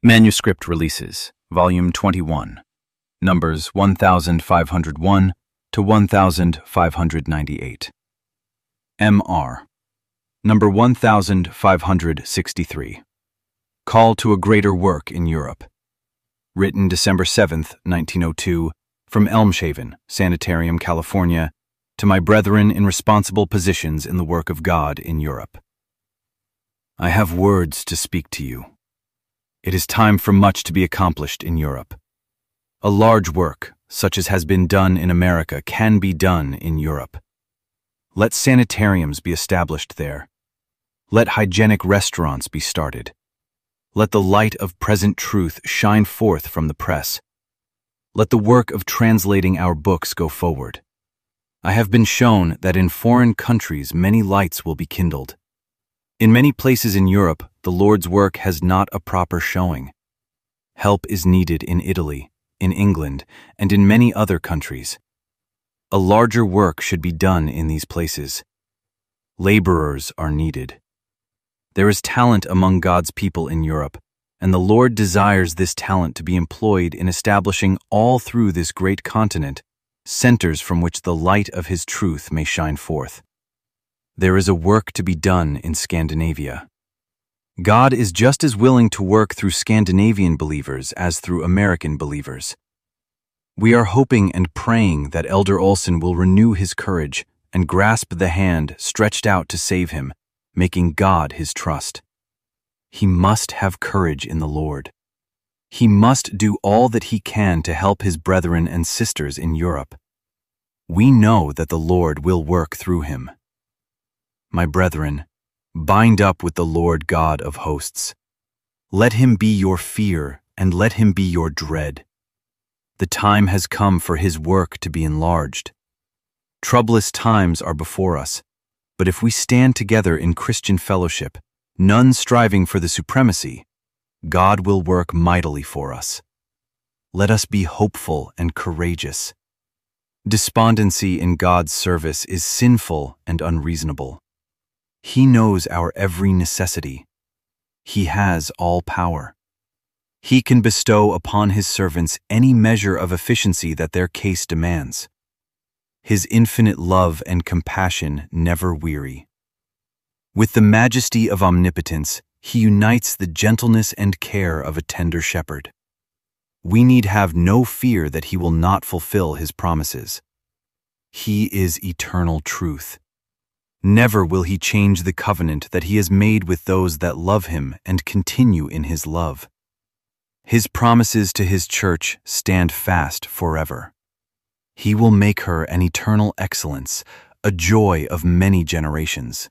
Manuscript Releases, Volume 21, Numbers 1501 to 1598. M.R. Number 1563. Call to a Greater Work in Europe. Written December 7, 1902, from Elmshaven, Sanitarium, California, to my brethren in responsible positions in the work of God in Europe. I have words to speak to you. It is time for much to be accomplished in Europe. A large work, such as has been done in America, can be done in Europe. Let sanitariums be established there. Let hygienic restaurants be started. Let the light of present truth shine forth from the press. Let the work of translating our books go forward. I have been shown that in foreign countries many lights will be kindled. In many places in Europe, the Lord's work has not a proper showing. Help is needed in Italy, in England, and in many other countries. A larger work should be done in these places. Laborers are needed. There is talent among God's people in Europe, and the Lord desires this talent to be employed in establishing all through this great continent centers from which the light of His truth may shine forth. There is a work to be done in Scandinavia. God is just as willing to work through Scandinavian believers as through American believers. We are hoping and praying that Elder Olson will renew his courage and grasp the hand stretched out to save him, making God his trust. He must have courage in the Lord. He must do all that he can to help his brethren and sisters in Europe. We know that the Lord will work through him. My brethren, bind up with the Lord God of hosts. Let him be your fear, and let him be your dread. The time has come for his work to be enlarged. Troublous times are before us, but if we stand together in Christian fellowship, none striving for the supremacy, God will work mightily for us. Let us be hopeful and courageous. Despondency in God's service is sinful and unreasonable. He knows our every necessity. He has all power. He can bestow upon His servants any measure of efficiency that their case demands. His infinite love and compassion never weary. With the majesty of omnipotence, He unites the gentleness and care of a tender shepherd. We need have no fear that He will not fulfill His promises. He is eternal truth. Never will He change the covenant that He has made with those that love Him and continue in His love. His promises to His church stand fast forever. He will make her an eternal excellence, a joy of many generations.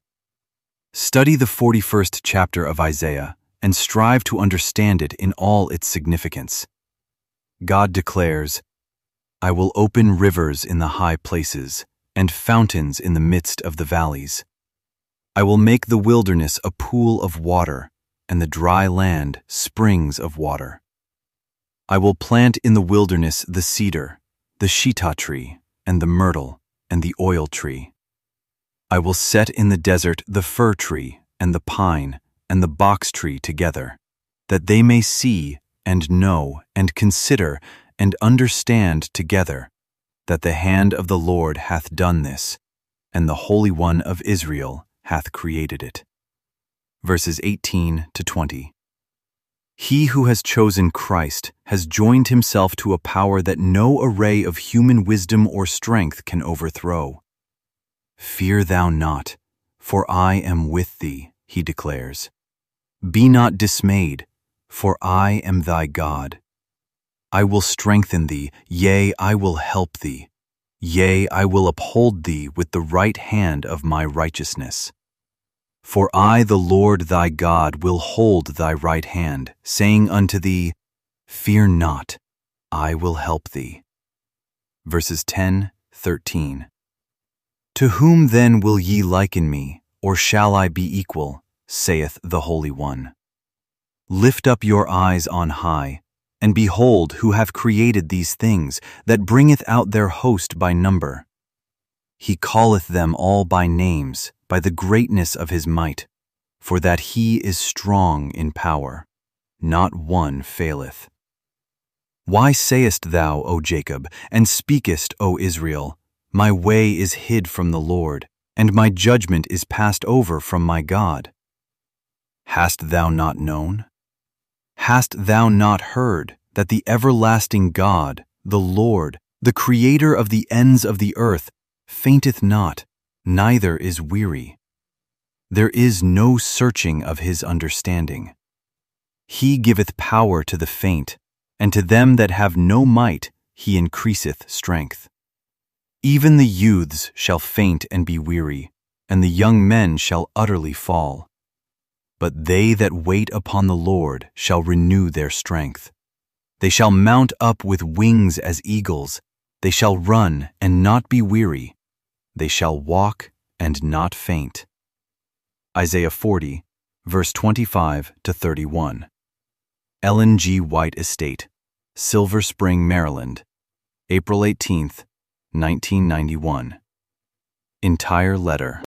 Study the 41st chapter of Isaiah and strive to understand it in all its significance. God declares, "I will open rivers in the high places, and fountains in the midst of the valleys. I will make the wilderness a pool of water, and the dry land springs of water. I will plant in the wilderness the cedar, the shittah tree, and the myrtle, and the oil tree. I will set in the desert the fir tree, and the pine, and the box tree together, that they may see, and know, and consider, and understand together, that the hand of the Lord hath done this, and the Holy One of Israel hath created it." Verses 18 to 20. He who has chosen Christ has joined himself to a power that no array of human wisdom or strength can overthrow. "Fear thou not, for I am with thee," he declares. "Be not dismayed, for I am thy God. I will strengthen thee, yea, I will help thee. Yea, I will uphold thee with the right hand of my righteousness. For I, the Lord thy God, will hold thy right hand, saying unto thee, Fear not, I will help thee." Verses 10, 13. "To whom then will ye liken me, or shall I be equal, saith the Holy One? Lift up your eyes on high, and behold who hath created these things, that bringeth out their host by number. He calleth them all by names, by the greatness of His might, for that He is strong in power. not one faileth. Why sayest thou, O Jacob, and speakest, O Israel, my way is hid from the Lord, and my judgment is passed over from my God? Hast thou not known? Hast thou not heard that the everlasting God, the Lord, the Creator of the ends of the earth, fainteth not, neither is weary? There is no searching of his understanding. He giveth power to the faint, and to them that have no might he increaseth strength. Even the youths shall faint and be weary, and the young men shall utterly fall. But they that wait upon the Lord shall renew their strength. They shall mount up with wings as eagles. They shall run and not be weary. They shall walk and not faint. Isaiah 40, verse 25 to 31. Ellen G. White Estate, Silver Spring, Maryland, April 18, 1991. Entire letter.